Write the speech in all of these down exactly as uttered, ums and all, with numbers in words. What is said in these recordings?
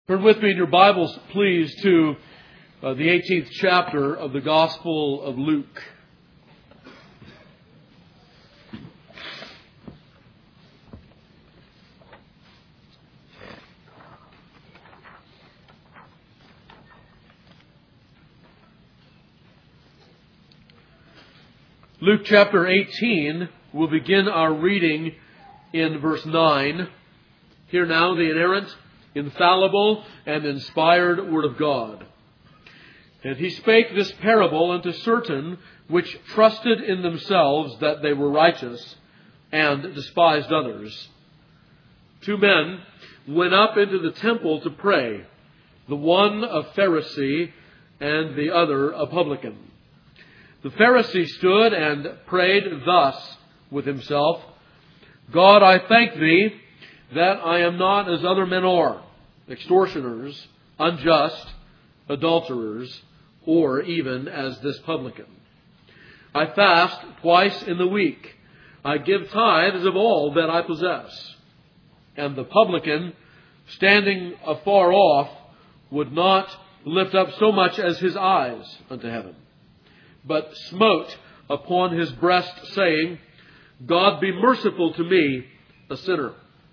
Turn with me in your Bibles, please, to uh, the eighteenth chapter of the Gospel of Luke. Luke chapter eighteen, we'll begin our reading in verse nine. Hear now the inerrant, infallible, and inspired Word of God. And he spake this parable unto certain which trusted in themselves that they were righteous, and despised others. Two men went up into the temple to pray, the one a Pharisee, and the other a publican. The Pharisee stood and prayed thus with himself, God, I thank Thee that I am not as other men are, extortioners, unjust, adulterers, or even as this publican. I fast twice in the week. I give tithes of all that I possess. And the publican, standing afar off, would not lift up so much as his eyes unto heaven, but smote upon his breast, saying, God be merciful to me, a sinner.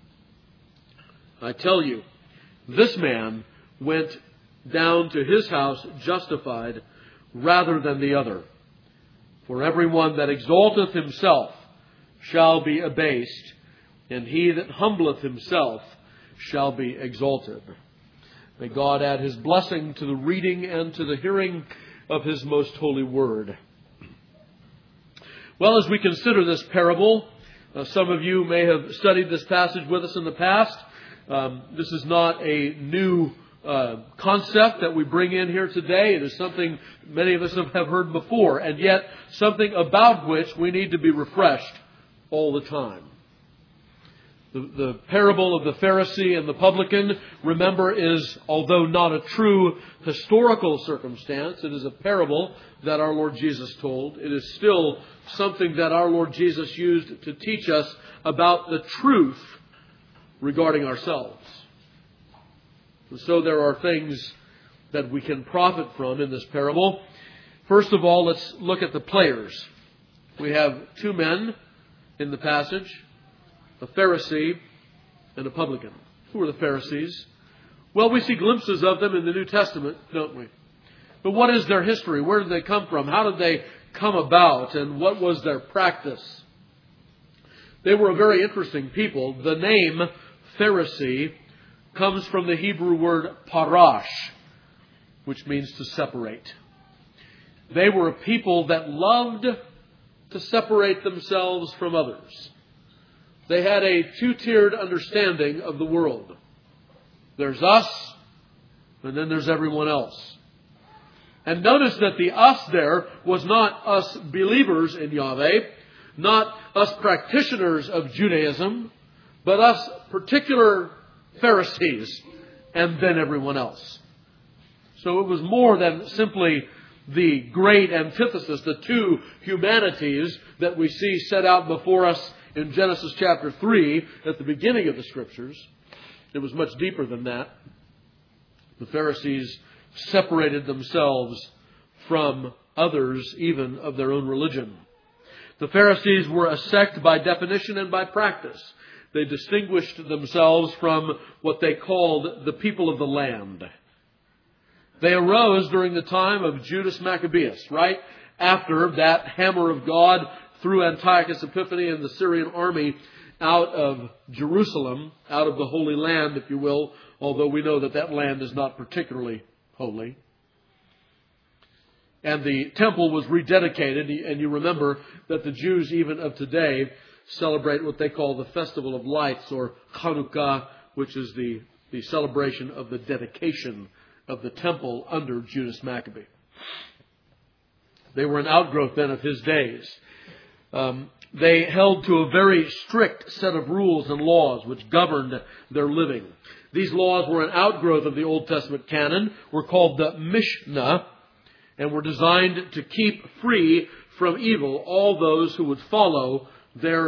I tell you, this man went down to his house justified rather than the other. For everyone that exalteth himself shall be abased, and he that humbleth himself shall be exalted. May God add His blessing to the reading and to the hearing of His most holy word. Well, as we consider this parable, uh, some of you may have studied this passage with us in the past. Um, this is not a new uh, concept that we bring in here today. It is something many of us have heard before, and yet something about which we need to be refreshed all the time. The, the parable of the Pharisee and the publican, remember, is, although not a true historical circumstance, it is a parable that our Lord Jesus told. It is still something that our Lord Jesus used to teach us about the truth regarding ourselves. And so there are things that we can profit from in this parable. First of all, let's look at the players. We have two men in the passage, a Pharisee and a publican. Who are the Pharisees? Well, we see glimpses of them in the New Testament, don't we? But what is their history? Where did they come from? How did they come about? And what was their practice? They were a very interesting people. The name Pharisee comes from the Hebrew word parash, which means to separate. They were a people that loved to separate themselves from others. They had a two-tiered understanding of the world. There's us, and then there's everyone else. And notice that the us there was not us believers in Yahweh, not us practitioners of Judaism, but us particular Pharisees, and then everyone else. So it was more than simply the great antithesis, the two humanities that we see set out before us in Genesis chapter three at the beginning of the Scriptures. It was much deeper than that. The Pharisees separated themselves from others, even of their own religion. The Pharisees were a sect by definition and by practice. They distinguished themselves from what they called the people of the land. They arose during the time of Judas Maccabeus, right after that hammer of God threw Antiochus Epiphanes and the Syrian army out of Jerusalem, out of the Holy Land, if you will, although we know that that land is not particularly holy. And the temple was rededicated, and you remember that the Jews even of today celebrate what they call the Festival of Lights, or Hanukkah, which is the, the celebration of the dedication of the temple under Judas Maccabee. They were an outgrowth then of his days. Um, they held to a very strict set of rules and laws which governed their living. These laws were an outgrowth of the Old Testament canon, were called the Mishnah, and were designed to keep free from evil all those who would follow their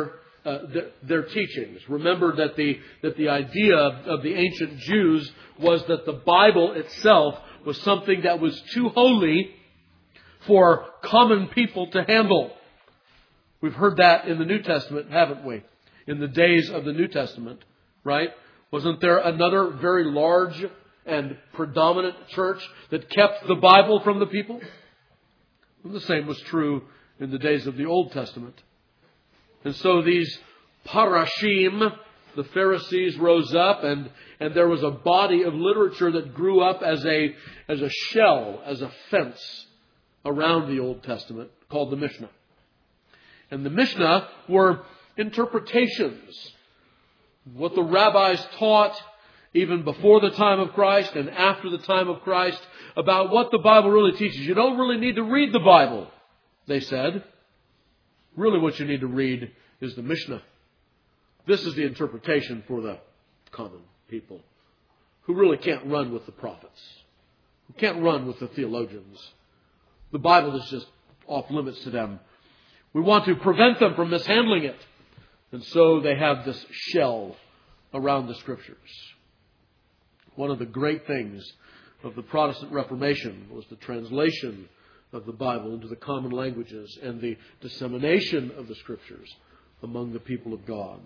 uh, th- their teachings. Remember that the, that the idea of the ancient Jews was that the Bible itself was something that was too holy for common people to handle. We've heard that in the New Testament, haven't we? In the days of the New Testament, right? Wasn't there another very large and predominant church that kept the Bible from the people? And the same was true in the days of the Old Testament. And so these parashim, the Pharisees, rose up, and, and there was a body of literature that grew up as a, as a shell, as a fence around the Old Testament, called the Mishnah. And the Mishnah were interpretations. What the rabbis taught even before the time of Christ and after the time of Christ about what the Bible really teaches. You don't really need to read the Bible, they said. Really what you need to read is the Mishnah. This is the interpretation for the common people who really can't run with the prophets, who can't run with the theologians. The Bible is just off limits to them. We want to prevent them from mishandling it. And so they have this shell around the Scriptures. One of the great things of the Protestant Reformation was the translation of the Bible into the common languages and the dissemination of the Scriptures among the people of God.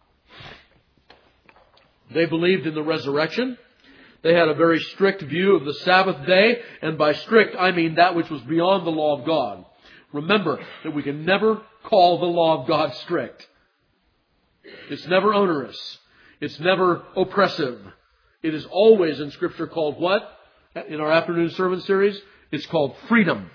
They believed in the resurrection. They had a very strict view of the Sabbath day, and by strict I mean that which was beyond the law of God. Remember that we can never call the law of God strict. It's never onerous. It's never oppressive. It is always in Scripture called what? In our afternoon sermon series, it's called freedom.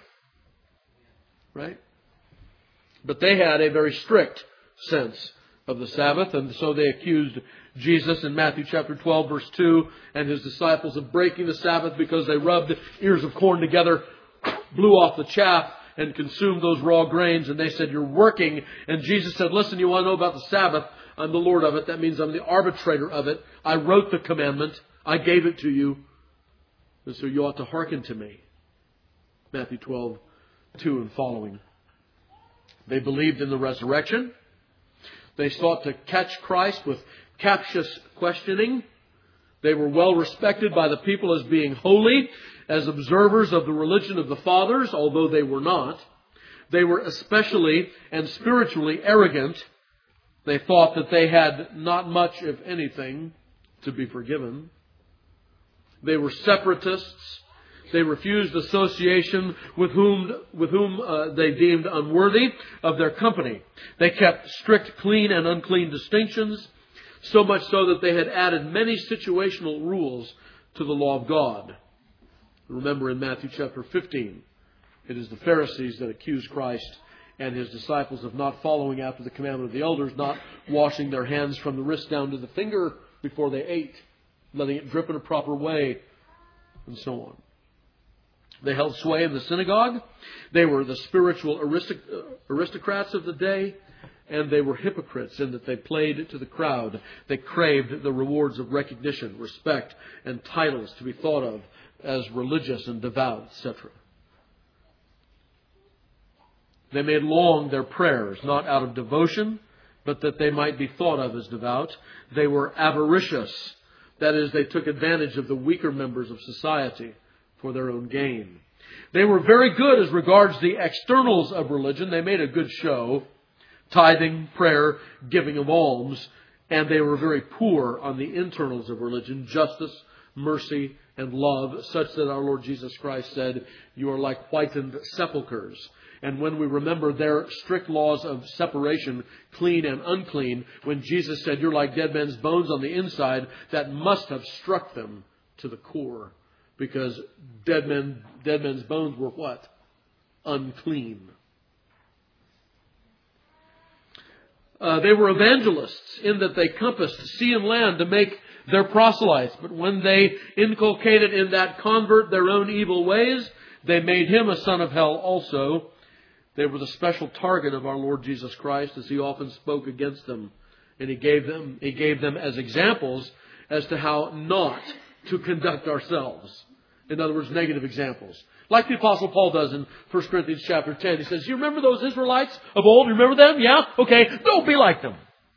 Right? But they had a very strict sense of the Sabbath, and so they accused Jesus in Matthew chapter twelve, verse two, and his disciples of breaking the Sabbath because they rubbed ears of corn together, blew off the chaff, and consumed those raw grains. And they said, you're working. And Jesus said, listen, you want to know about the Sabbath? I'm the Lord of it. That means I'm the arbitrator of it. I wrote the commandment. I gave it to you. And so you ought to hearken to me. Matthew twelve, two and following. They believed in the resurrection. They sought to catch Christ with captious questioning. They were well respected by the people as being holy, as observers of the religion of the fathers, although they were not. They were especially and spiritually arrogant. They thought that they had not much, if anything, to be forgiven. They were separatists. They refused association with whom, with whom uh, they deemed unworthy of their company. They kept strict clean and unclean distinctions, so much so that they had added many situational rules to the law of God. Remember in Matthew chapter fifteen, it is the Pharisees that accuse Christ and his disciples of not following after the commandment of the elders, not washing their hands from the wrist down to the finger before they ate, letting it drip in a proper way, and so on. They held sway in the synagogue. They were the spiritual aristocrats of the day. And they were hypocrites in that they played to the crowd. They craved the rewards of recognition, respect, and titles to be thought of as religious and devout, et cetera. They made long their prayers, not out of devotion, but that they might be thought of as devout. They were avaricious. That is, they took advantage of the weaker members of society for their own gain. They were very good as regards the externals of religion. They made a good show. Tithing, prayer, giving of alms, and they were very poor on the internals of religion, justice, mercy, and love, such that our Lord Jesus Christ said, you are like whitened sepulchres. And when we remember their strict laws of separation, clean and unclean, when Jesus said, you're like dead men's bones on the inside, that must have struck them to the core, because dead men, dead men's bones were what? Unclean. Uh, they were evangelists in that they compassed sea and land to make their proselytes. But when they inculcated in that convert their own evil ways, they made him a son of hell also. They were the special target of our Lord Jesus Christ, as he often spoke against them. And he gave them, he gave them as examples as to how not to conduct ourselves. In other words, negative examples. Like the Apostle Paul does in First Corinthians chapter ten. He says, you remember those Israelites of old? You remember them? Yeah? Okay. Don't be like them.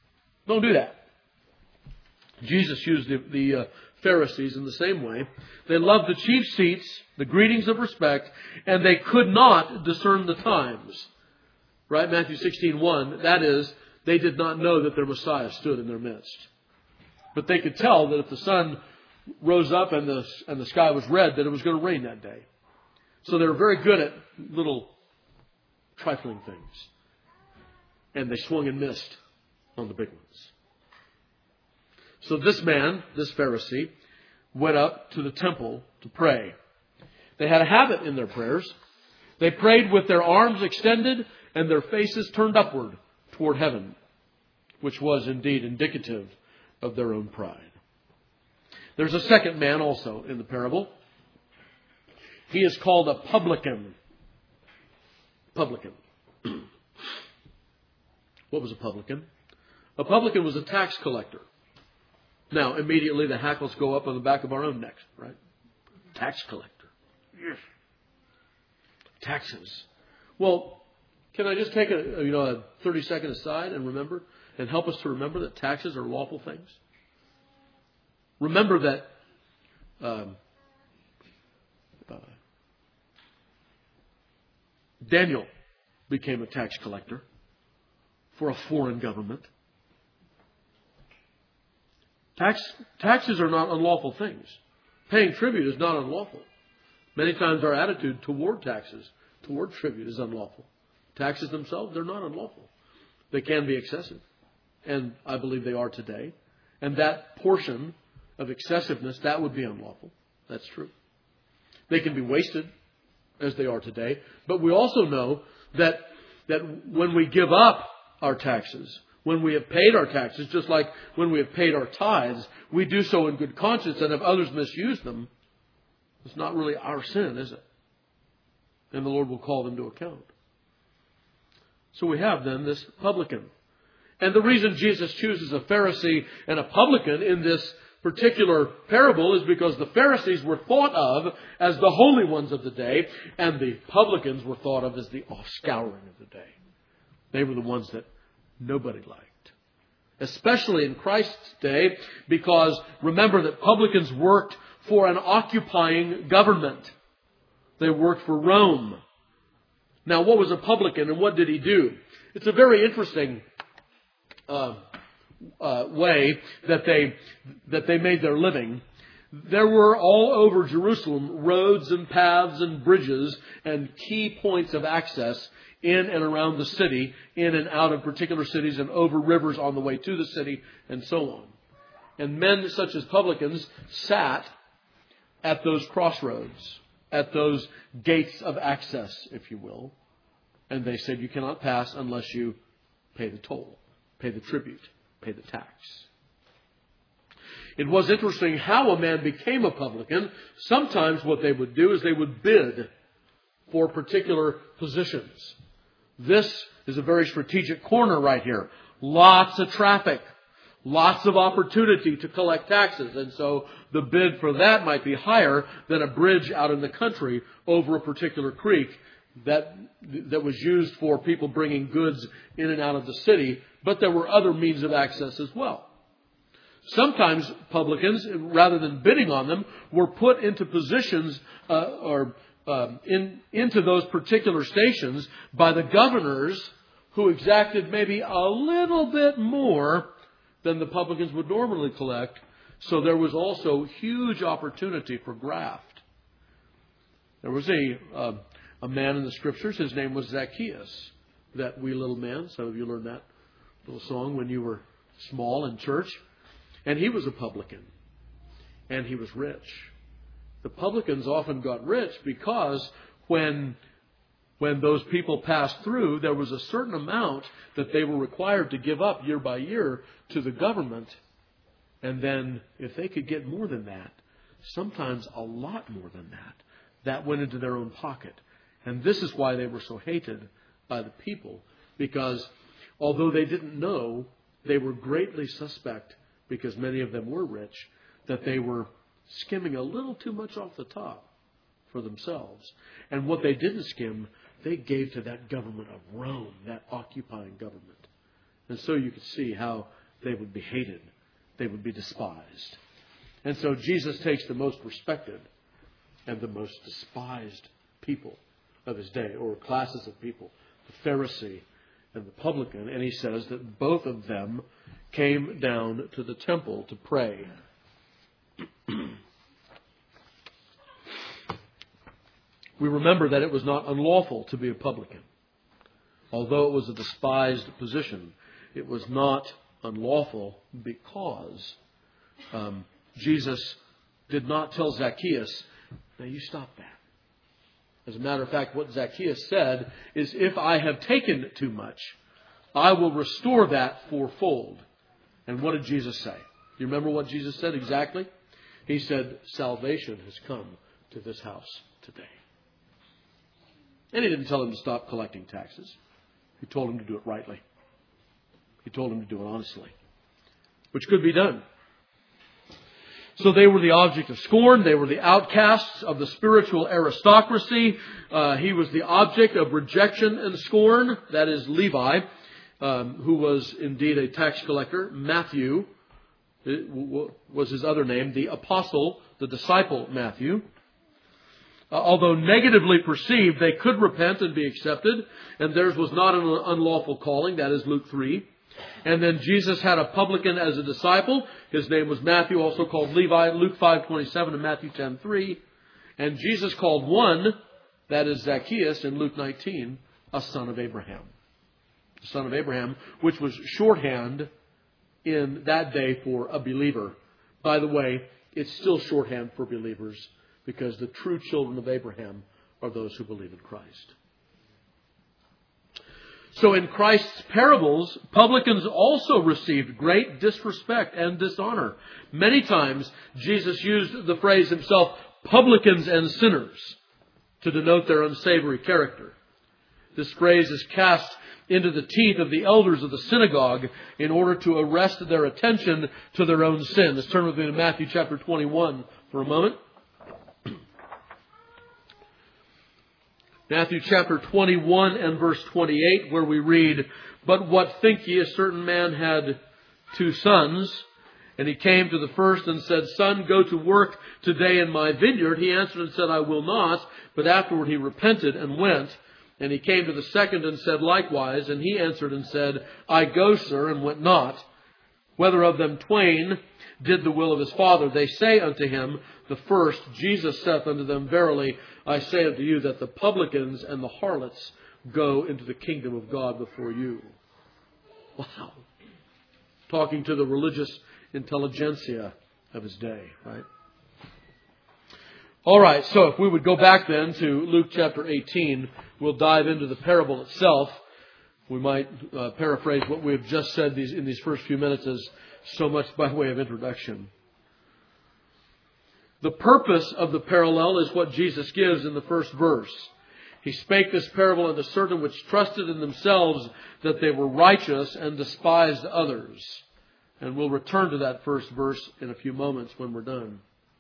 Don't do that. Jesus used the, the uh, Pharisees in the same way. They loved the chief seats, the greetings of respect, and they could not discern the times. Right? Matthew sixteen one. That is, they did not know that their Messiah stood in their midst. But they could tell that if the sun rose up and the, and the sky was red, that it was going to rain that day. So they were very good at little trifling things. And they swung and missed on the big ones. So this man, this Pharisee, went up to the temple to pray. They had a habit in their prayers. They prayed with their arms extended and their faces turned upward toward heaven, which was indeed indicative of their own pride. There's a second man also in the parable. He is called a publican. Publican. What was a publican? A publican was a tax collector. Now, immediately the hackles go up on the back of our own necks, right? Tax collector. Yes. Taxes. Well, can I just take a, you know, a thirty second aside and remember, and help us to remember that taxes are lawful things? Remember that um, uh, Daniel became a tax collector for a foreign government. Tax, taxes are not unlawful things. Paying tribute is not unlawful. Many times our attitude toward taxes, toward tribute, is unlawful. Taxes themselves, they're not unlawful. They can be excessive. And I believe they are today. And that portion of excessiveness, that would be unlawful. That's true. They can be wasted, as they are today. But we also know that, that when we give up our taxes, when we have paid our taxes, just like when we have paid our tithes, we do so in good conscience. And if others misuse them, it's not really our sin, is it? And the Lord will call them to account. So we have then this publican. And the reason Jesus chooses a Pharisee and a publican in this particular parable is because the Pharisees were thought of as the holy ones of the day, and the publicans were thought of as the offscouring of the day. They were the ones that nobody liked. Especially in Christ's day, because remember that publicans worked for an occupying government. They worked for Rome. Now, what was a publican and what did he do? It's a very interesting uh, uh, way that they that they made their living. There were all over Jerusalem roads and paths and bridges and key points of access in and around the city, in and out of particular cities and over rivers on the way to the city and so on. And men such as publicans sat at those crossroads, at those gates of access, if you will. And they said you cannot pass unless you pay the toll, pay the tribute, pay the tax. It was interesting how a man became a publican. Sometimes what they would do is they would bid for particular positions. This is a very strategic corner right here. Lots of traffic. Lots of opportunity to collect taxes. And so the bid for that might be higher than a bridge out in the country over a particular creek that, that was used for people bringing goods in and out of the city. But there were other means of access as well. Sometimes publicans, rather than bidding on them, were put into positions uh, or um, in, into those particular stations by the governors who exacted maybe a little bit more than the publicans would normally collect. So there was also huge opportunity for graft. There was a uh, a man in the Scriptures. His name was Zacchaeus. That wee little man. Some of you learned that little song when you were small in church. And he was a publican. And he was rich. The publicans often got rich because when, when those people passed through, there was a certain amount that they were required to give up year by year to the government. And then if they could get more than that, sometimes a lot more than that, that went into their own pocket. And this is why they were so hated by the people. Because although they didn't know, they were greatly suspect, because many of them were rich, that they were skimming a little too much off the top for themselves. And what they didn't skim, they gave to that government of Rome, that occupying government. And so you could see how they would be hated. They would be despised. And so Jesus takes the most respected and the most despised people of his day, or classes of people, the Pharisee and the publican, and he says that both of them came down to the temple to pray. We remember that it was not unlawful to be a publican. Although it was a despised position, it was not unlawful because um, Jesus did not tell Zacchaeus, now you stop that. As a matter of fact, what Zacchaeus said is, if I have taken too much, I will restore that fourfold. And what did Jesus say? You remember what Jesus said exactly? He said, salvation has come to this house today. And he didn't tell him to stop collecting taxes. He told him to do it rightly. He told him to do it honestly, which could be done. So they were the object of scorn. They were the outcasts of the spiritual aristocracy. Uh, he was the object of rejection and scorn. That is Levi, um, who was indeed a tax collector. Matthew was his other name, the apostle, the disciple Matthew. Uh, although negatively perceived, they could repent and be accepted. And theirs was not an unlawful calling. That is Luke three. And then Jesus had a publican as a disciple. His name was Matthew, also called Levi, Luke five twenty-seven and Matthew ten three. And Jesus called one, that is Zacchaeus, in Luke nineteen, a son of Abraham. The son of Abraham, which was shorthand in that day for a believer. By the way, it's still shorthand for believers because the true children of Abraham are those who believe in Christ. So in Christ's parables, publicans also received great disrespect and dishonor. Many times, Jesus used the phrase himself, publicans and sinners, to denote their unsavory character. This phrase is cast into the teeth of the elders of the synagogue in order to arrest their attention to their own sin. Let's turn with me to Matthew chapter twenty-one for a moment. Matthew chapter twenty-one and verse twenty-eight, where we read, "But what think ye? A certain man had two sons, and he came to the first and said, Son, go to work today in my vineyard. He answered and said, I will not. But afterward he repented and went. And he came to the second and said likewise. And he answered and said, I go, sir, and went not. Whether of them twain did the will of his father? They say unto him, the first. Jesus saith unto them, Verily, I say unto you that the publicans and the harlots go into the kingdom of God before you." Wow. Talking to the religious intelligentsia of his day, right? All right, so if we would go back then to Luke chapter eighteen, we'll dive into the parable itself. We might uh, paraphrase what we've just said these, in these first few minutes as so much by way of introduction. The purpose of the parallel is what Jesus gives in the first verse. He spake this parable unto certain which trusted in themselves that they were righteous and despised others. And we'll return to that first verse in a few moments when we're done.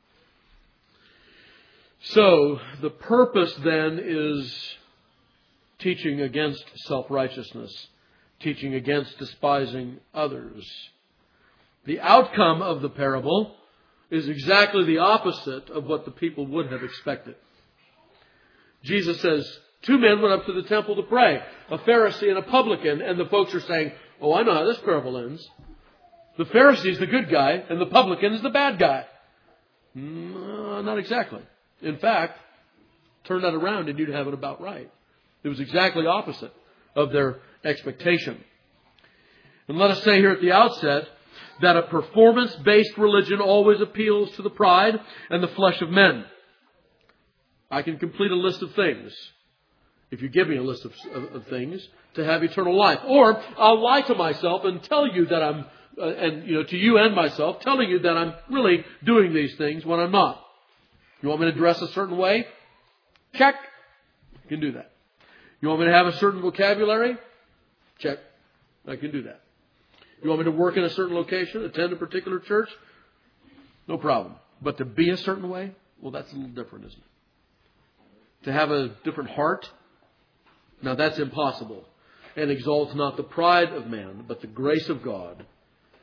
So, the purpose then is teaching against self-righteousness, teaching against despising others. The outcome of the parable is exactly the opposite of what the people would have expected. Jesus says, two men went up to the temple to pray, a Pharisee and a publican, and the folks are saying, oh, I know how this parable ends. The Pharisee is the good guy, and the publican is the bad guy. No, not exactly. In fact, turn that around and you'd have it about right. It was exactly opposite of their expectation. And let us say here at the outset that a performance-based religion always appeals to the pride and the flesh of men. I can complete a list of things, if you give me a list of, of, of things, to have eternal life. Or I'll lie to myself and tell you that I'm, uh, and you know, to you and myself, telling you that I'm really doing these things when I'm not. You want me to dress a certain way? Check. I can do that. You want me to have a certain vocabulary? Check. I can do that. You want me to work in a certain location, attend a particular church? No problem. But to be a certain way? Well, that's a little different, isn't it? To have a different heart? Now that's impossible. And exalts not the pride of man, but the grace of God.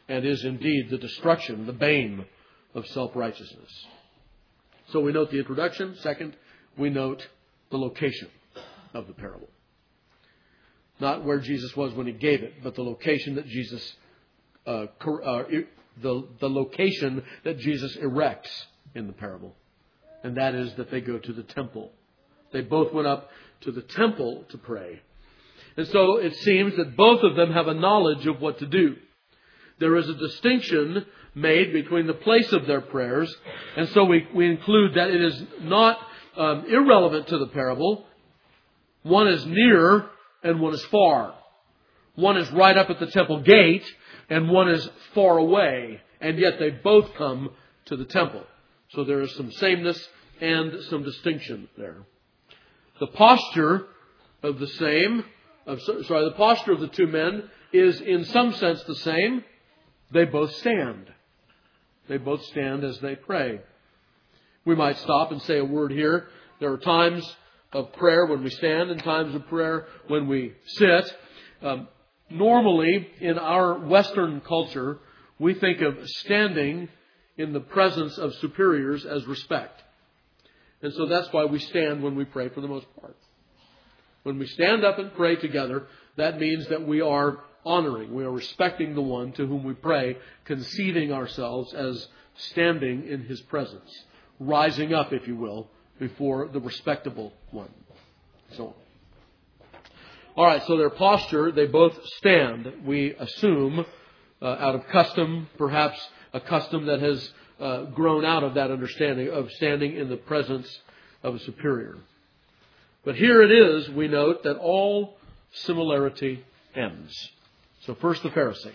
and is indeed the destruction, the bane of self-righteousness. So we note the introduction. Second, we note the location of the parable. Not where Jesus was when He gave it, but the location that Jesus, uh, uh, the, the location that Jesus erects in the parable. And that is that they go to the temple. They both went up to the temple to pray. And so it seems that both of them have a knowledge of what to do. There is a distinction made between the place of their prayers. And so we, we include that it is not um, irrelevant to the parable. One is near and one is far. One is right up at the temple gate and one is far away. And yet they both come to the temple. So there is some sameness and some distinction there. The posture of the same, of, sorry, the posture of the two men is in some sense the same. They both stand. They both stand as they pray. We might stop and say a word here. There are times of prayer when we stand and times of prayer when we sit. Um, normally, in our Western culture, we think of standing in the presence of superiors as respect. And so that's why we stand when we pray for the most part. When we stand up and pray together, that means that we are honoring, we are respecting the one to whom we pray, conceiving ourselves as standing in His presence, rising up, if you will, before the respectable one. So on. All right, so their posture, they both stand, we assume, uh, out of custom, perhaps a custom that has uh, grown out of that understanding of standing in the presence of a superior. But here it is, we note, that all similarity ends. So first the Pharisee.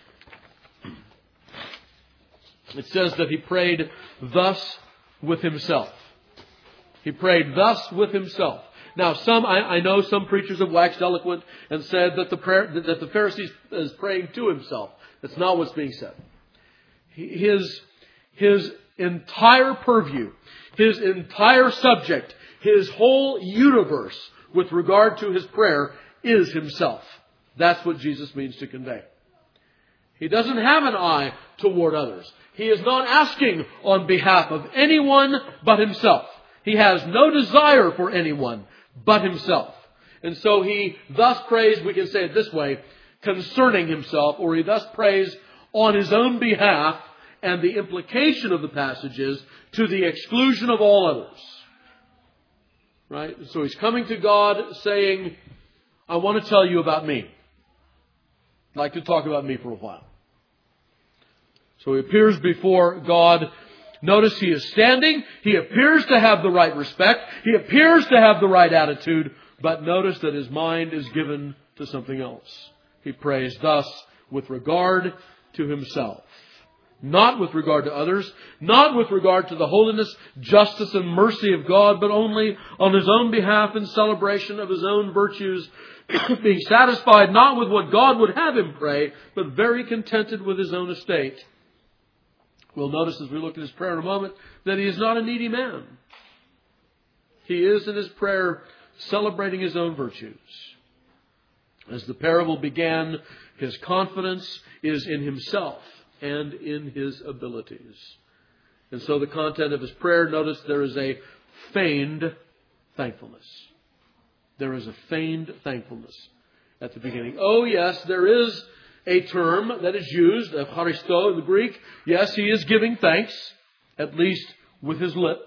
It says that he prayed thus with himself. He prayed thus with himself. Now, some I, I know some preachers have waxed eloquent and said that the prayer, that the Pharisee is praying to himself. That's not what's being said. His his entire purview, his entire subject, his whole universe with regard to his prayer is himself. That's what Jesus means to convey. He doesn't have an eye toward others. He is not asking on behalf of anyone but himself. He has no desire for anyone but himself. And so he thus prays, we can say it this way, concerning himself, or he thus prays on his own behalf, and the implication of the passage is to the exclusion of all others. Right? So he's coming to God saying, I want to tell you about me. I'd like to talk about me for a while. So he appears before God. Notice he is standing. He appears to have the right respect. He appears to have the right attitude. But notice that his mind is given to something else. He prays thus with regard to himself. Not with regard to others. Not with regard to the holiness, justice, and mercy of God. But only on his own behalf in celebration of his own virtues. Being satisfied not with what God would have him pray, but very contented with his own estate. We'll notice as we look at his prayer in a moment that he is not a needy man. He is in his prayer celebrating his own virtues. As the parable began, his confidence is in himself and in his abilities. And so the content of his prayer, notice there is a feigned thankfulness. There is a feigned thankfulness at the beginning. Oh yes, there is a term that is used, Eucharisto in the Greek. Yes, he is giving thanks, at least with his lips.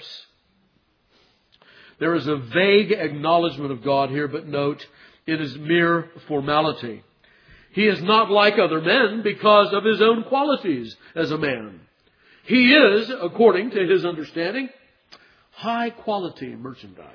There is a vague acknowledgement of God here, but note, it is mere formality. He is not like other men because of his own qualities as a man. He is, according to his understanding, high quality merchandise.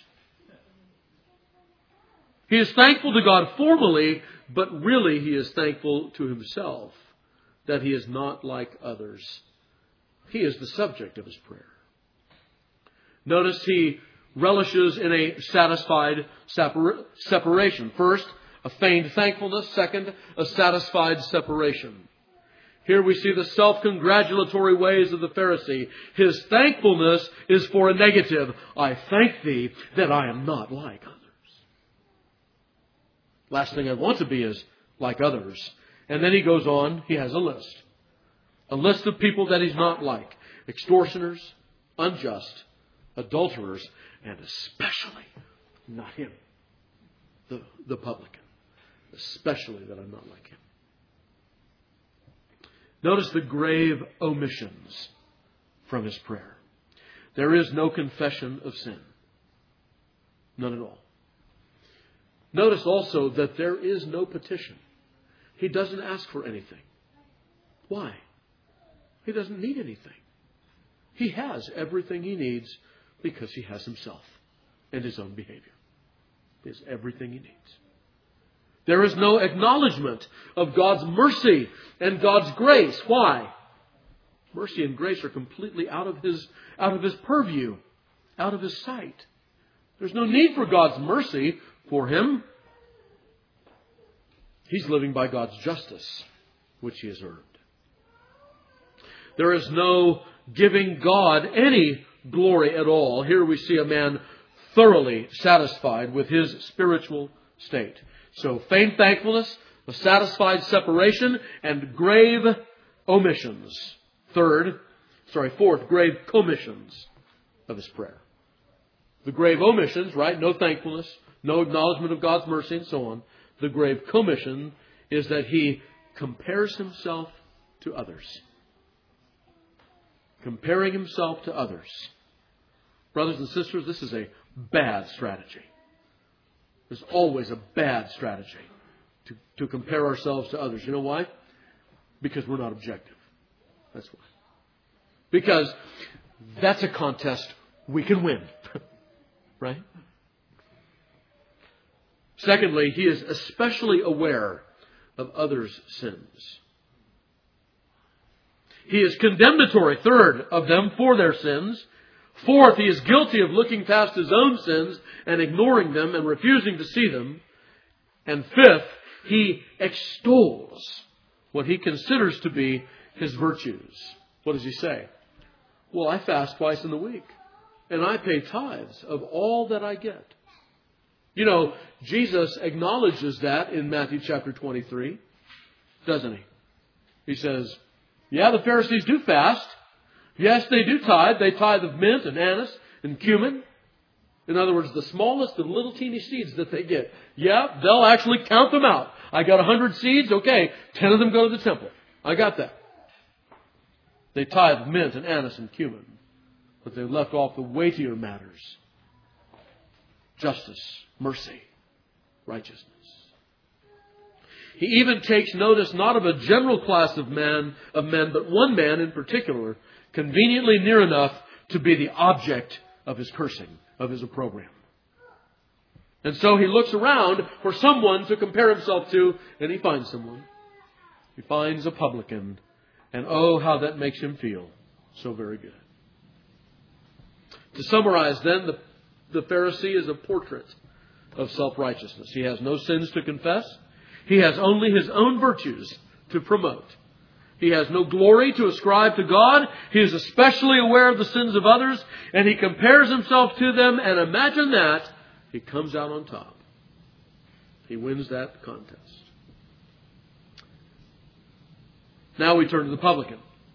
He is thankful to God formally, but really he is thankful to himself that he is not like others. He is the subject of his prayer. Notice he relishes in a satisfied separa- separation. First, a feigned thankfulness. Second, a satisfied separation. Here we see the self-congratulatory ways of the Pharisee. His thankfulness is for a negative. I thank thee that I am not like others. Last thing I want to be is like others. And then he goes on, he has a list. A list of people that he's not like. Extortioners, unjust, adulterers, and especially not him, the, the publican. Especially that I'm not like him. Notice the grave omissions from his prayer. There is no confession of sin. None at all. Notice also that there is no petition. He doesn't ask for anything. Why? He doesn't need anything. He has everything he needs because he has himself and his own behavior. He has everything he needs. There is no acknowledgement of God's mercy and God's grace. Why? Mercy and grace are completely out of his, out of his purview, out of his sight. There's no need for God's mercy for him. He's living by God's justice, which he has earned. There is no giving God any glory at all. Here we see a man thoroughly satisfied with his spiritual state. So feigned thankfulness, a satisfied separation, and grave omissions. Third, sorry, fourth, grave commissions of his prayer. The grave omissions, right? No thankfulness, no acknowledgement of God's mercy, and so on. The grave commission is that he compares himself to others. Comparing himself to others. Brothers and sisters, this is a bad strategy. There's always a bad strategy to, to compare ourselves to others. You know why? Because we're not objective. That's why. Because that's a contest we can win. Right? Secondly, he is especially aware of others' sins. He is condemnatory, third, of them for their sins. Fourth, he is guilty of looking past his own sins and ignoring them and refusing to see them. And fifth, he extols what he considers to be his virtues. What does he say? Well, I fast twice in the week, and I pay tithes of all that I get. You know, Jesus acknowledges that in Matthew chapter twenty-three, doesn't he? He says, yeah, the Pharisees do fast. Yes, they do tithe. They tithe of mint and anise and cumin. In other words, the smallest of little teeny seeds that they get. Yeah, they'll actually count them out. I got a hundred seeds. Okay, ten of them go to the temple. I got that. They tithe mint and anise and cumin. But they left off the weightier matters. Justice, mercy, righteousness. He even takes notice not of a general class of men, of men, but one man in particular, conveniently near enough to be the object of his cursing, of his opprobrium. And so he looks around for someone to compare himself to, and he finds someone. He finds a publican, and oh, how that makes him feel so very good. To summarize then, the, the Pharisee is a portrait of self-righteousness. He has no sins to confess. He has only his own virtues to promote. He has no glory to ascribe to God. He is especially aware of the sins of others, and he compares himself to them, and imagine that, he comes out on top. He wins that contest. Now we turn to the publican.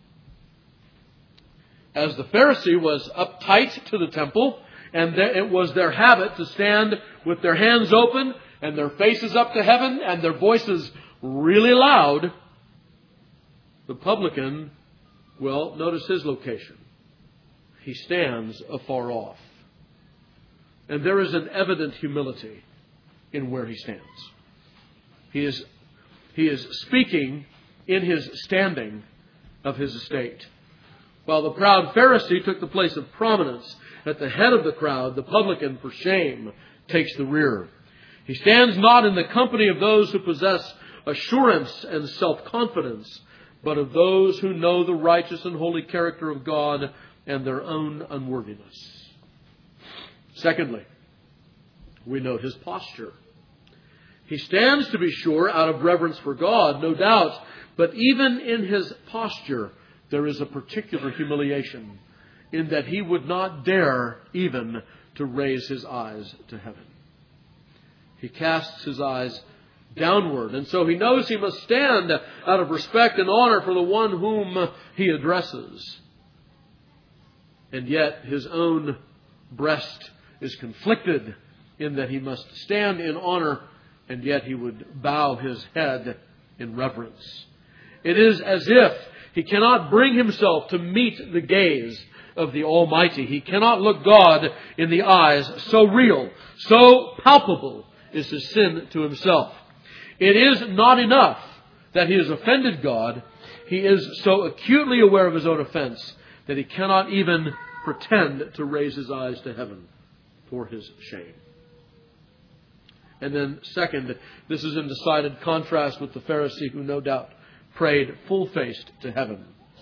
As the Pharisee was uptight to the temple, and it was their habit to stand with their hands open and their faces up to heaven and their voices really loud, the publican, well, notice his location. He stands afar off. And there is an evident humility in where he stands. He is, he is speaking in his standing of his estate. While the proud Pharisee took the place of prominence at the head of the crowd, the publican, for shame, takes the rear. He stands not in the company of those who possess assurance and self-confidence, but of those who know the righteous and holy character of God and their own unworthiness. Secondly, we note his posture. He stands, to be sure, out of reverence for God, no doubt, but even in his posture, there is a particular humiliation in that he would not dare even to raise his eyes to heaven. He casts his eyes downward. And so he knows he must stand out of respect and honor for the one whom he addresses. And yet his own breast is conflicted in that he must stand in honor, and yet he would bow his head in reverence. It is as if he cannot bring himself to meet the gaze of the Almighty. He cannot look God in the eyes. So real, so palpable is his sin to himself. It is not enough that he has offended God. He is so acutely aware of his own offense that he cannot even pretend to raise his eyes to heaven for his shame. And then second, this is in decided contrast with the Pharisee who no doubt prayed full-faced to heaven.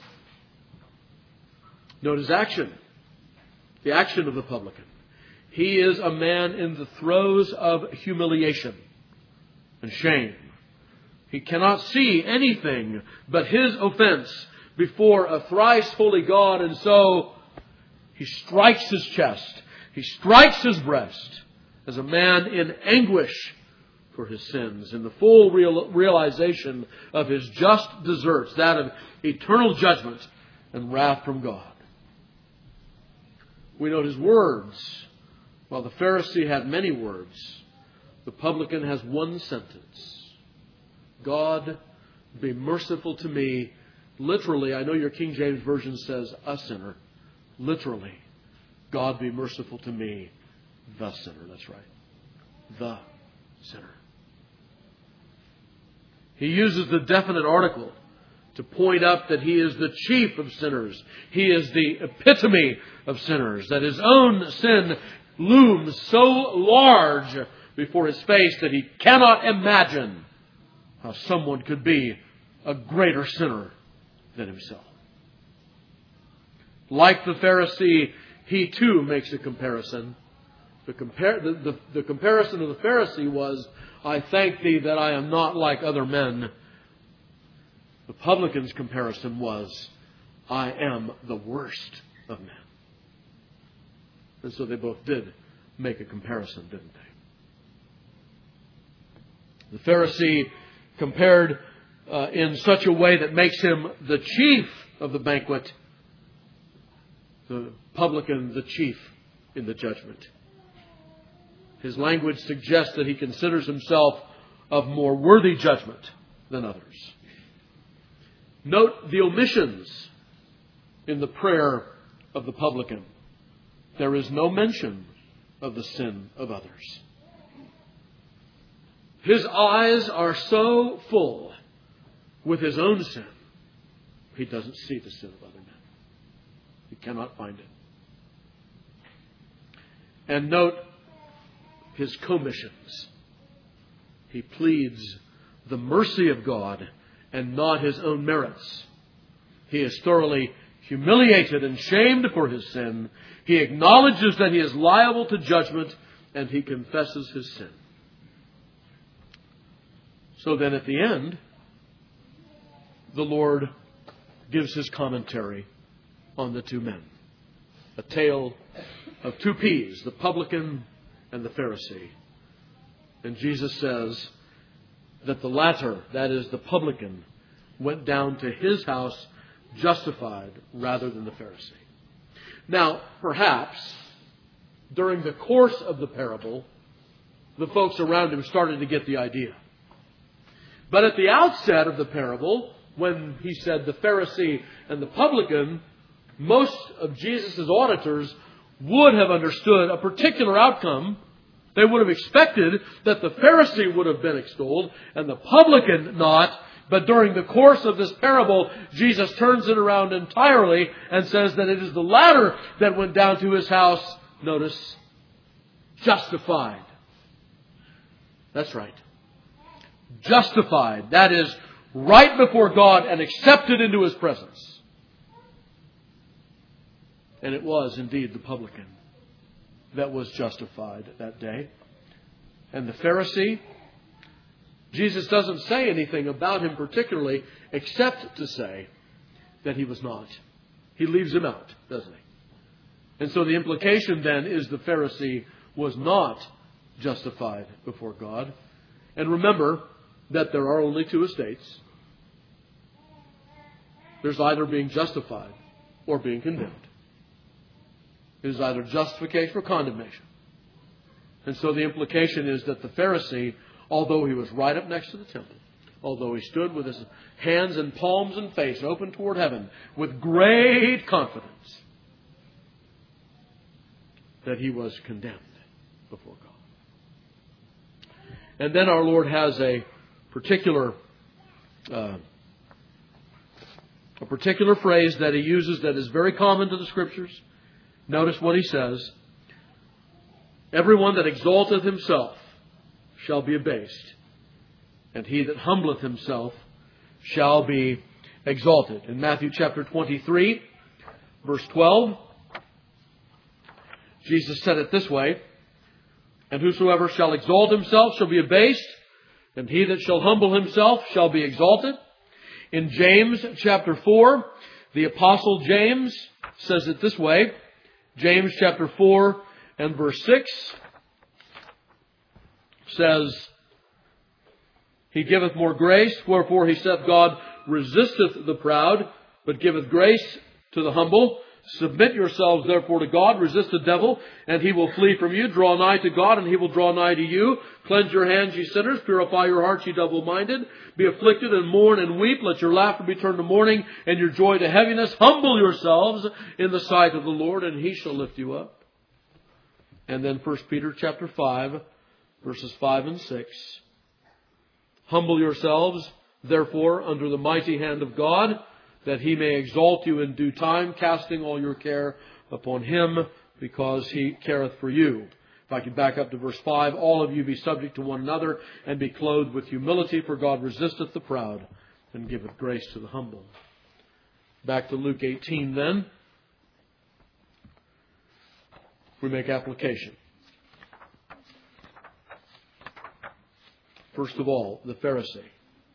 Note his action, the action of the publican. He is a man in the throes of humiliation and shame. He cannot see anything but his offense before a thrice holy God, and so he strikes his chest. He strikes his breast as a man in anguish for his sins, in the full real, realization of his just deserts, that of eternal judgment and wrath from God. We note his words. While the Pharisee had many words, the publican has one sentence. God, be merciful to me. Literally, I know your King James Version says a sinner. Literally, God be merciful to me, the sinner. That's right. The sinner. He uses the definite article to point up that he is the chief of sinners. He is the epitome of sinners. That his own sin looms so large before his face that he cannot imagine how someone could be a greater sinner than himself. Like the Pharisee, he too makes a comparison. The, compar- the, the, the comparison of the Pharisee was, I thank thee that I am not like other men. The publican's comparison was, I am the worst of men. And so they both did make a comparison, didn't they? The Pharisee compared uh, in such a way that makes him the chief of the banquet. The publican, the chief in the judgment. His language suggests that he considers himself of more worthy judgment than others. Note the omissions in the prayer of the publican. There is no mention of the sin of others. His eyes are so full with his own sin, he doesn't see the sin of other men. He cannot find it. And note his commissions. He pleads the mercy of God and not his own merits. He is thoroughly humiliated and shamed for his sin. He acknowledges that he is liable to judgment, and he confesses his sin. So then at the end, the Lord gives his commentary on the two men. A tale of two peas, the publican and the Pharisee. And Jesus says that the latter, that is the publican, went down to his house justified rather than the Pharisee. Now, perhaps, during the course of the parable, the folks around him started to get the idea. But at the outset of the parable, when he said the Pharisee and the publican, most of Jesus' auditors would have understood a particular outcome. They would have expected that the Pharisee would have been extolled and the publican not. But during the course of this parable, Jesus turns it around entirely and says that it is the latter that went down to his house, notice, justified. That's right. Justified. That is, right before God and accepted into his presence. And it was indeed the publican that was justified that day. And the Pharisee, Jesus doesn't say anything about him particularly, except to say that he was not. He leaves him out, doesn't he? And so the implication then is the Pharisee was not justified before God. And remember, that there are only two estates. There's either being justified or being condemned. It is either justification or condemnation. And so the implication is that the Pharisee, although he was right up next to the temple, although he stood with his hands and palms and face open toward heaven with great confidence, that he was condemned before God. And then our Lord has a particular uh, a particular phrase that he uses that is very common to the Scriptures. Notice what he says. Everyone that exalteth himself shall be abased, and he that humbleth himself shall be exalted. In Matthew chapter twenty-three, verse twelve, Jesus said it this way, and whosoever shall exalt himself shall be abased, and he that shall humble himself shall be exalted. In James chapter four, the Apostle James says it this way. James chapter four and verse six says, He giveth more grace, wherefore he saith, God resisteth the proud, but giveth grace to the humble. Submit yourselves therefore to God, resist the devil, and he will flee from you. Draw nigh to God, and he will draw nigh to you. Cleanse your hands, ye sinners. Purify your hearts, ye double-minded. Be afflicted and mourn and weep. Let your laughter be turned to mourning, and your joy to heaviness. Humble yourselves in the sight of the Lord, and he shall lift you up. And then First Peter chapter five, verses five and six. Humble yourselves, therefore, under the mighty hand of God, that he may exalt you in due time, casting all your care upon him, because he careth for you. If I could back up to verse five, all of you be subject to one another, and be clothed with humility, for God resisteth the proud, and giveth grace to the humble. Back to Luke eighteen then. We make application. First of all, the Pharisee.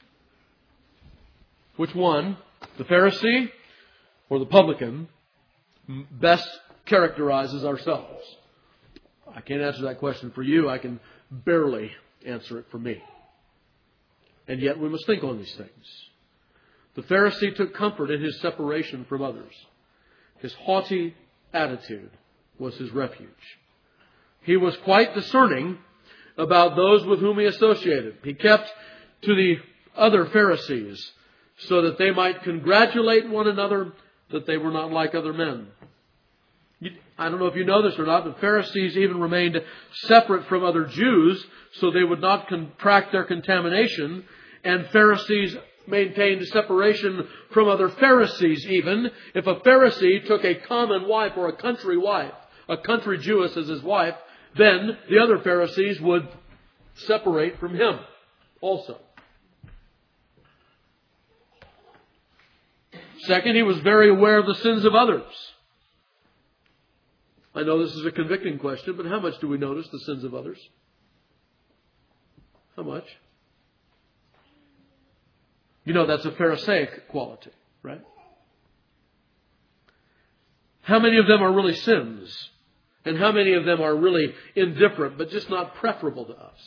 Which one, the Pharisee or the publican, best characterizes ourselves? I can't answer that question for you. I can barely answer it for me. And yet we must think on these things. The Pharisee took comfort in his separation from others. His haughty attitude was his refuge. He was quite discerning about those with whom he associated. He kept to the other Pharisees so that they might congratulate one another that they were not like other men. I don't know if you know this or not, but Pharisees even remained separate from other Jews so they would not contract their contamination. And Pharisees maintained separation from other Pharisees even. If a Pharisee took a common wife or a country wife, a country Jewess as his wife, then the other Pharisees would separate from him also. Second, he was very aware of the sins of others. I know this is a convicting question, but how much do we notice the sins of others? How much? You know, that's a Pharisaic quality, right? How many of them are really sins? And how many of them are really indifferent, but just not preferable to us?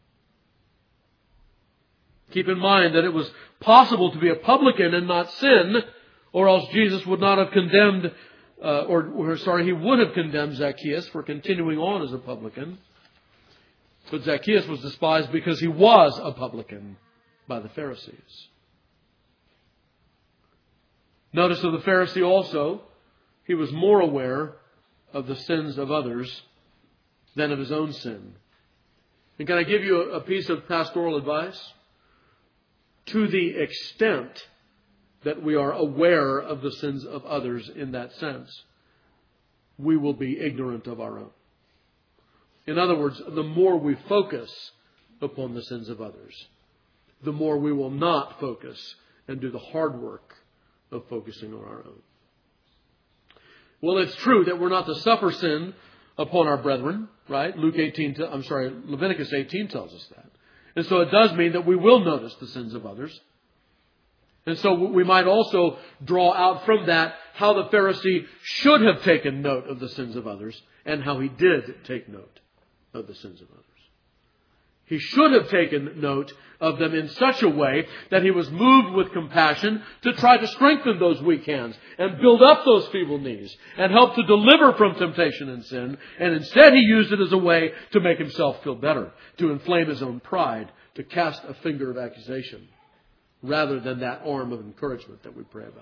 Keep in mind that it was possible to be a publican and not sin, or else Jesus would not have condemned, uh, or, or sorry, he would have condemned Zacchaeus for continuing on as a publican. But Zacchaeus was despised because he was a publican by the Pharisees. Notice of the Pharisee also, he was more aware of the sins of others than of his own sin. And can I give you a piece of pastoral advice? To the extent that we are aware of the sins of others in that sense, we will be ignorant of our own. In other words, the more we focus upon the sins of others, the more we will not focus and do the hard work of focusing on our own. Well, it's true that we're not to suffer sin upon our brethren, right? Luke eighteen, I'm sorry, Leviticus eighteen tells us that. And so it does mean that we will notice the sins of others. And so we might also draw out from that how the Pharisee should have taken note of the sins of others and how he did take note of the sins of others. He should have taken note of them in such a way that he was moved with compassion to try to strengthen those weak hands and build up those feeble knees and help to deliver from temptation and sin. And instead he used it as a way to make himself feel better, to inflame his own pride, to cast a finger of accusation, rather than that arm of encouragement that we pray about.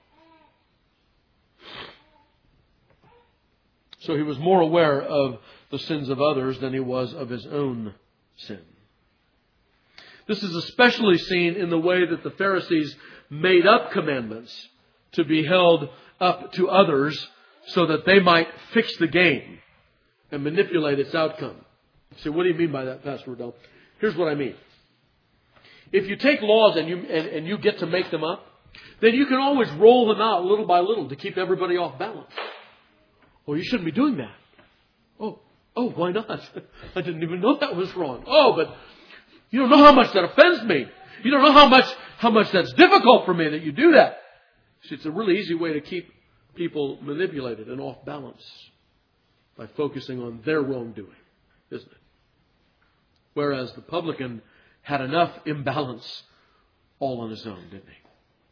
So he was more aware of the sins of others than he was of his own sin. This is especially seen in the way that the Pharisees made up commandments to be held up to others so that they might fix the game and manipulate its outcome. So what do you mean by that, Pastor Riddell? Here's what I mean. If you take laws and you and, and you get to make them up, then you can always roll them out little by little to keep everybody off balance. Well, you shouldn't be doing that. Oh, oh, why not? I didn't even know that was wrong. Oh, but you don't know how much that offends me. You don't know how much how much that's difficult for me that you do that. See, it's a really easy way to keep people manipulated and off balance by focusing on their wrongdoing, isn't it? Whereas the publican had enough imbalance all on his own, didn't he?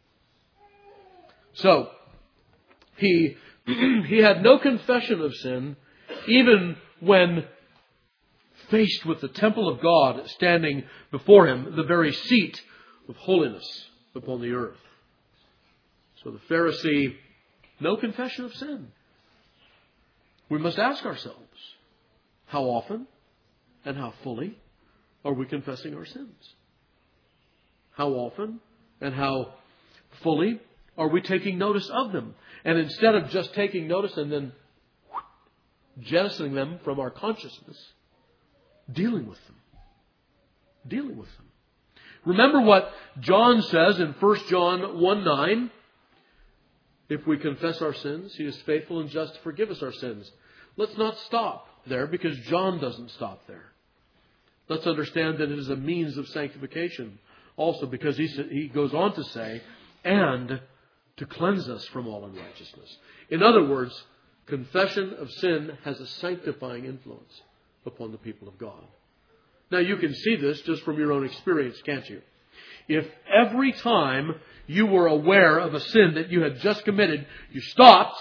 So, he he had no confession of sin, even when faced with the temple of God standing before him, the very seat of holiness upon the earth. So the Pharisee, no confession of sin. We must ask ourselves, how often and how fully are we confessing our sins? How often and how fully are we taking notice of them? And instead of just taking notice and then jettisoning them from our consciousness, dealing with them. Dealing with them. Remember what John says in First John one nine. If we confess our sins, He is faithful and just to forgive us our sins. Let's not stop there because John doesn't stop there. Let's understand that it is a means of sanctification. Also because he, he goes on to say, and to cleanse us from all unrighteousness. In other words, confession of sin has a sanctifying influence upon the people of God. Now you can see this just from your own experience, can't you? If every time you were aware of a sin that you had just committed, you stopped,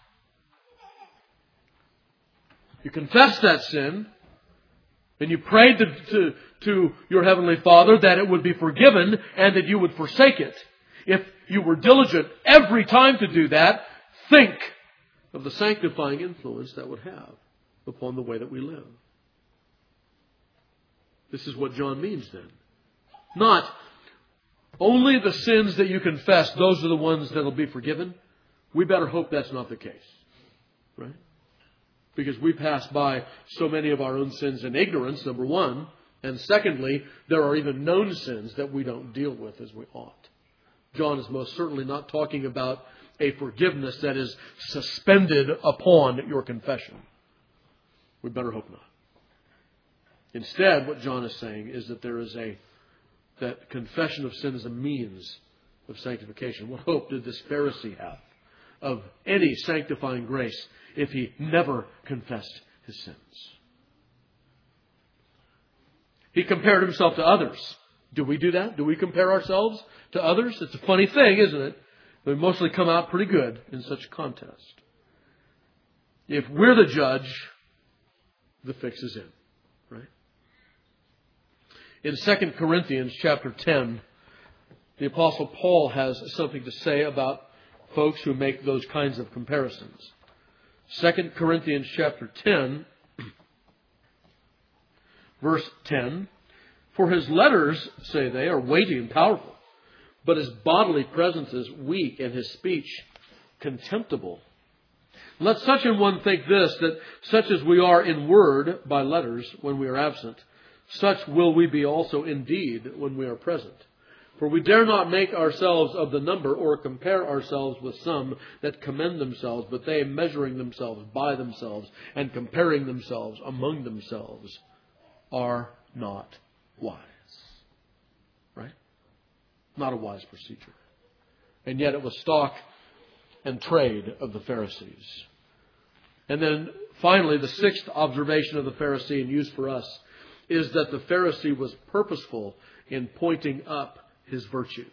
you confessed that sin, and you prayed to, to, to your Heavenly Father that it would be forgiven and that you would forsake it. If you were diligent every time to do that, think of the sanctifying influence that would have upon the way that we live. This is what John means then. Not only the sins that you confess, those are the ones that will be forgiven. We better hope that's not the case. Right? Because we pass by so many of our own sins in ignorance, number one. And secondly, there are even known sins that we don't deal with as we ought. John is most certainly not talking about a forgiveness that is suspended upon your confession. We better hope not. Instead, what John is saying is that there is a that confession of sin is a means of sanctification. What hope did this Pharisee have of any sanctifying grace if he never confessed his sins? He compared himself to others. Do we do that? Do we compare ourselves to others? It's a funny thing, isn't it? We mostly come out pretty good in such a contest. If we're the judge, the fix is in. Right? In Second Corinthians chapter ten, the Apostle Paul has something to say about folks who make those kinds of comparisons. Second Corinthians chapter ten, verse ten. For his letters, say they, are weighty and powerful, but his bodily presence is weak and his speech contemptible. Let such an one think this, that such as we are in word by letters when we are absent, such will we be also in deed when we are present. For we dare not make ourselves of the number or compare ourselves with some that commend themselves, but they measuring themselves by themselves and comparing themselves among themselves are not wise. Right? Not a wise procedure. And yet it was stock and trade of the Pharisees. And then finally, the sixth observation of the Pharisee and used for us is that the Pharisee was purposeful in pointing up his virtues.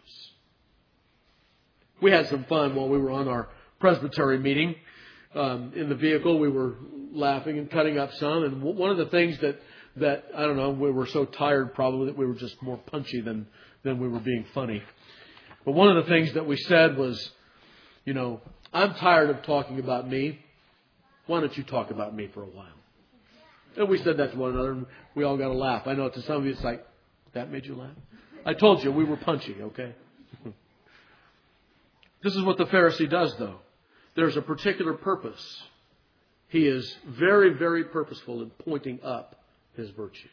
We had some fun while we were on our presbytery meeting. Um, in the vehicle, we were laughing and cutting up some. And one of the things that, that, I don't know, we were so tired probably that we were just more punchy than, than we were being funny. But one of the things that we said was, you know, I'm tired of talking about me. Why don't you talk about me for a while? And we said that to one another, and we all got a laugh. I know to some of you it's like, that made you laugh? I told you we were punchy, okay? This is what the Pharisee does, though. There's a particular purpose. He is very, very purposeful in pointing up his virtues.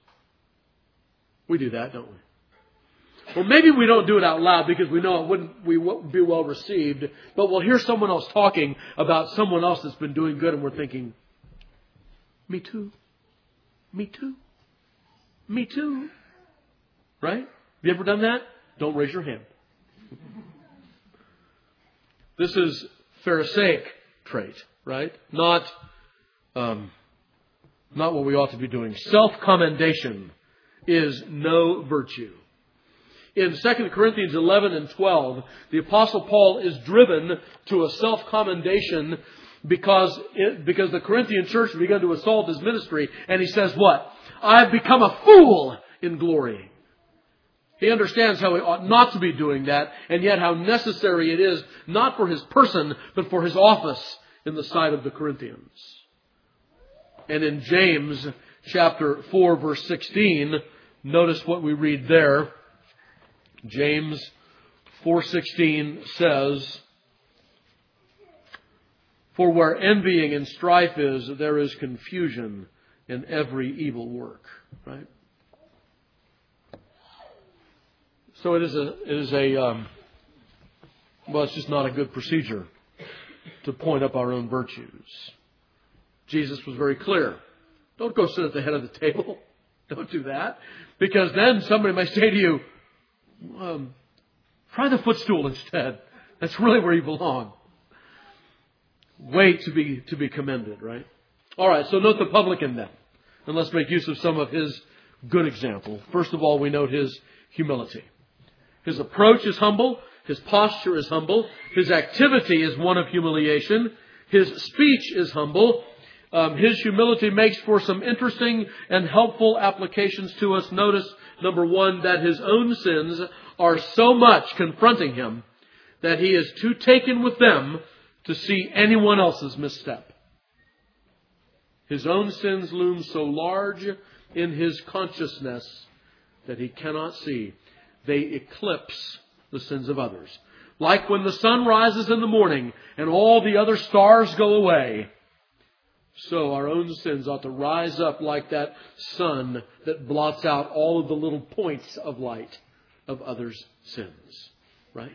We do that, don't we? Well, maybe we don't do it out loud because we know it wouldn't we wouldn't be well received. But we'll hear someone else talking about someone else that's been doing good, and we're thinking, me too. Me too. Me too. Right? Have you ever done that? Don't raise your hand. This is Pharisaic trait, right? Not, um, not what we ought to be doing. Self-commendation is no virtue. In Second Corinthians eleven and twelve, the Apostle Paul is driven to a self-commendation because, it, because the Corinthian church began to assault his ministry. And he says what? I've become a fool in glory. He understands how he ought not to be doing that, and yet how necessary it is, not for his person, but for his office in the sight of the Corinthians. And in James chapter four, verse sixteen, notice what we read there. James four sixteen says, for where envying and strife is, there is confusion in every evil work. Right? So it is a, it is a, um, well, it's just not a good procedure to point up our own virtues. Jesus was very clear. Don't go sit at the head of the table. Don't do that. Because then somebody may say to you, um, try the footstool instead. That's really where you belong. Wait to be, to be commended, right? All right, so note the publican then. And let's make use of some of his good example. First of all, we note his humility. His approach is humble. His posture is humble. His activity is one of humiliation. His speech is humble. Um, his humility makes for some interesting and helpful applications to us. Notice, number one, that his own sins are so much confronting him that he is too taken with them to see anyone else's misstep. His own sins loom so large in his consciousness that he cannot see. They eclipse the sins of others. Like when the sun rises in the morning and all the other stars go away, so our own sins ought to rise up like that sun that blots out all of the little points of light of others' sins. Right?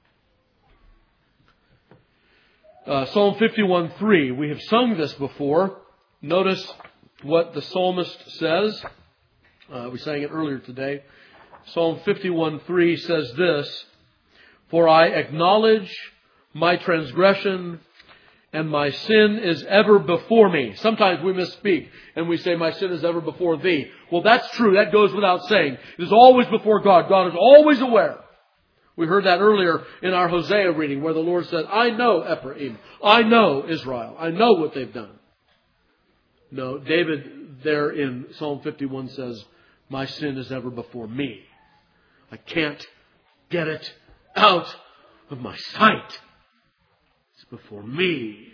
Uh, Psalm fifty-one three. We have sung this before. Notice what the psalmist says. Uh, we sang it earlier today. Psalm fifty-one three says this, for I acknowledge my transgression, and my sin is ever before me. Sometimes we misspeak and we say, my sin is ever before thee. Well, that's true. That goes without saying. It is always before God. God is always aware. We heard that earlier in our Hosea reading where the Lord said, I know Ephraim. I know Israel. I know what they've done. No, David there in Psalm fifty-one says, my sin is ever before me. I can't get it out of my sight. It's before me.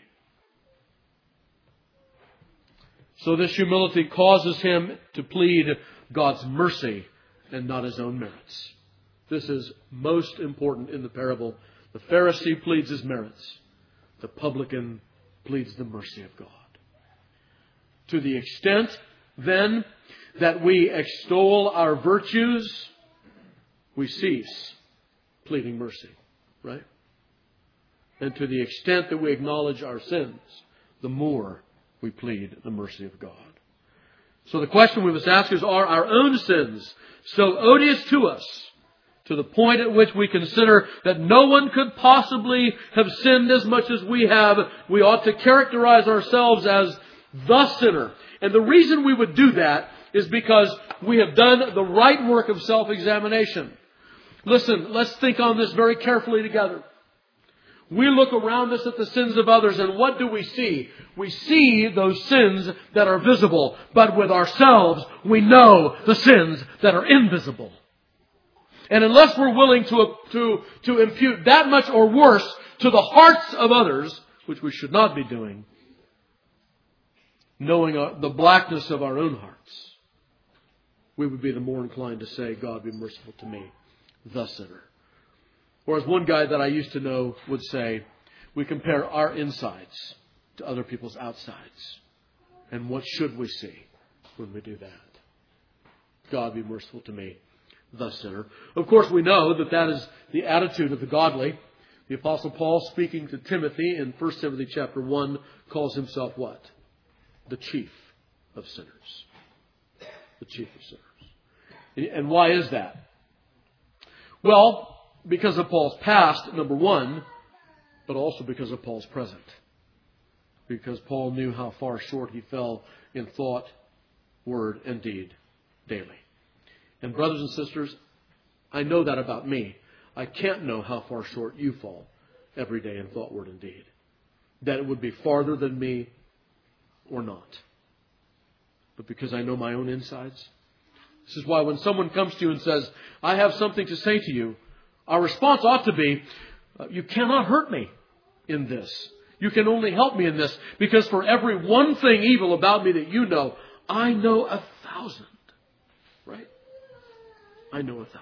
So this humility causes him to plead God's mercy and not his own merits. This is most important in the parable. The Pharisee pleads his merits. The publican pleads the mercy of God. To the extent, then, that we extol our virtues, we cease pleading mercy. Right? And to the extent that we acknowledge our sins, the more we plead the mercy of God. So the question we must ask is, are our own sins so odious to us to the point at which we consider that no one could possibly have sinned as much as we have? We ought to characterize ourselves as the sinner. And the reason we would do that is because we have done the right work of self-examination. Listen, let's think on this very carefully together. We look around us at the sins of others, and what do we see? We see those sins that are visible, but with ourselves, we know the sins that are invisible. And unless we're willing to, to, to impute that much or worse to the hearts of others, which we should not be doing, knowing the blackness of our own hearts, we would be the more inclined to say, God, be merciful to me, the sinner. Or as one guy that I used to know would say, we compare our insides to other people's outsides. And what should we see when we do that? God, be merciful to me, the sinner. Of course, we know that that is the attitude of the godly. The Apostle Paul, speaking to Timothy in First Timothy chapter one, calls himself what? The chief of sinners. The chief of sinners. And why is that? Well, because of Paul's past, number one, but also because of Paul's present. Because Paul knew how far short he fell in thought, word, and deed daily. And brothers and sisters, I know that about me. I can't know how far short you fall every day in thought, word, and deed. That it would be farther than me or not. But because I know my own insides. This is why when someone comes to you and says, I have something to say to you, our response ought to be, you cannot hurt me in this. You can only help me in this. Because for every one thing evil about me that you know, I know a thousand. Right? I know a thousand.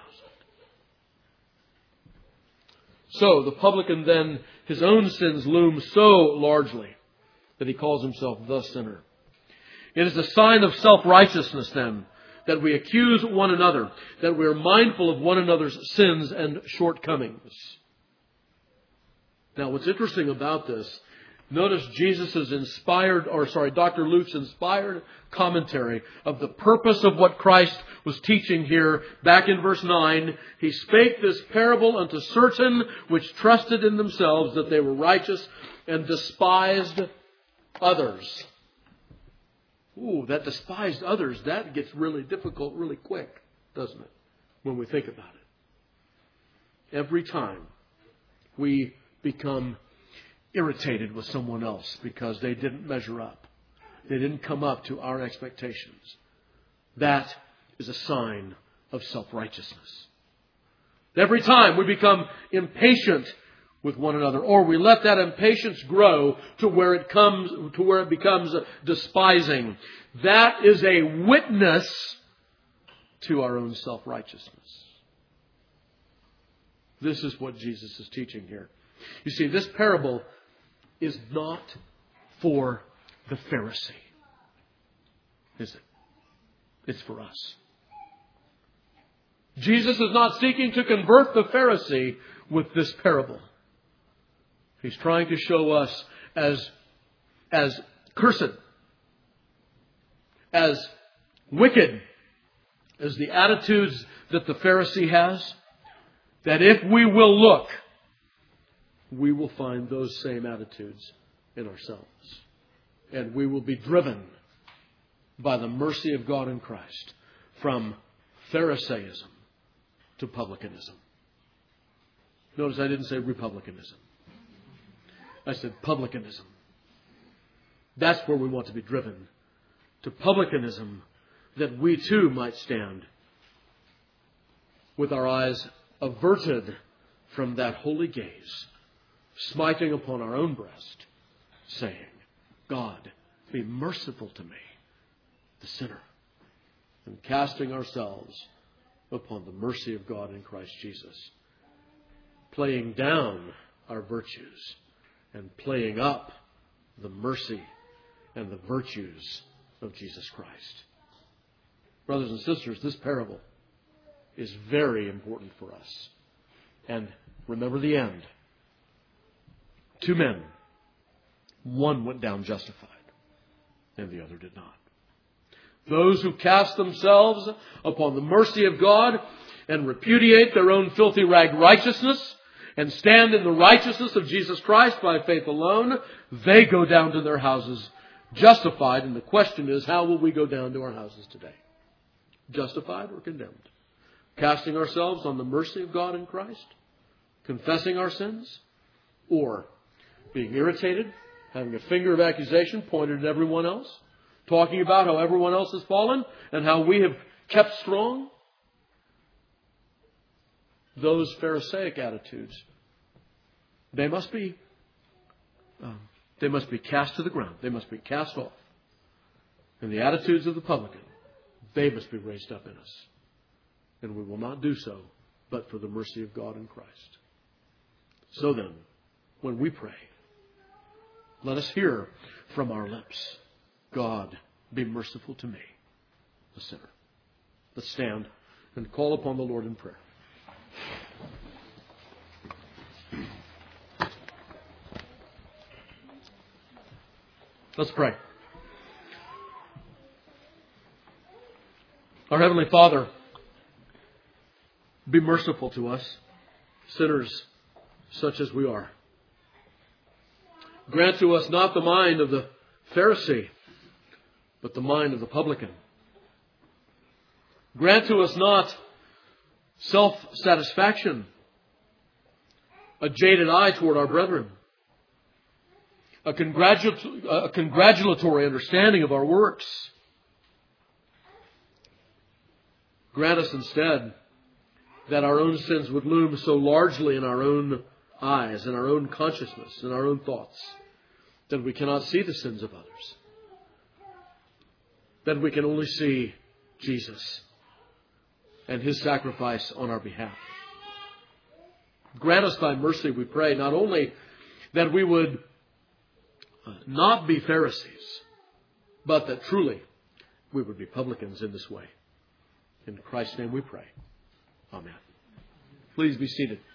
So the publican then, his own sins loom so largely that he calls himself the sinner. It is a sign of self-righteousness then that we accuse one another, that we are mindful of one another's sins and shortcomings. Now, what's interesting about this, notice Jesus' inspired, or sorry, Doctor Luke's inspired commentary of the purpose of what Christ was teaching here. Back in verse nine, he spake this parable unto certain which trusted in themselves that they were righteous and despised others. Ooh, that despised others, that gets really difficult really quick, doesn't it? When we think about it. Every time we become irritated with someone else because they didn't measure up, they didn't come up to our expectations, that is a sign of self-righteousness. Every time we become impatient with one another, or we let that impatience grow to where it comes, to where it becomes despising, that is a witness to our own self-righteousness. This is what Jesus is teaching here. You see, this parable is not for the Pharisee, is it? It's for us. Jesus is not seeking to convert the Pharisee with this parable. He's trying to show us as, as cursed, as wicked as the attitudes that the Pharisee has, that if we will look, we will find those same attitudes in ourselves. And we will be driven by the mercy of God in Christ from Pharisaism to publicanism. Notice I didn't say republicanism. I said publicanism. That's where we want to be driven. To publicanism, that we too might stand with our eyes averted from that holy gaze, smiting upon our own breast, saying, God, be merciful to me, the sinner, and casting ourselves upon the mercy of God in Christ Jesus, playing down our virtues and playing up the mercy and the virtues of Jesus Christ. Brothers and sisters, this parable is very important for us. And remember the end. Two men. One went down justified, and the other did not. Those who cast themselves upon the mercy of God and repudiate their own filthy rag righteousness and stand in the righteousness of Jesus Christ by faith alone, they go down to their houses justified. And the question is, how will we go down to our houses today? justified or condemned. Casting ourselves on the mercy of God in Christ, confessing our sins, or being irritated, having a finger of accusation pointed at everyone else, talking about how everyone else has fallen and how we have kept strong. Those Pharisaic attitudes, they must be, um, they must be cast to the ground. They must be cast off. And the attitudes of the publican, they must be raised up in us. And we will not do so but for the mercy of God in Christ. So then, when we pray, let us hear from our lips, God, be merciful to me, the sinner. Let's stand and call upon the Lord in prayer. Let's pray. Our Heavenly Father, be merciful to us, sinners such as we are. Grant to us not the mind of the Pharisee, but the mind of the publican. Grant to us not self-satisfaction, a jaded eye toward our brethren, a, congratu- a congratulatory understanding of our works. Grant us instead that our own sins would loom so largely in our own eyes, in our own consciousness, in our own thoughts, that we cannot see the sins of others. That we can only see Jesus and His sacrifice on our behalf. Grant us Thy mercy, we pray, not only that we would not be Pharisees, but that truly we would be publicans in this way. In Christ's name we pray. Amen. Please be seated.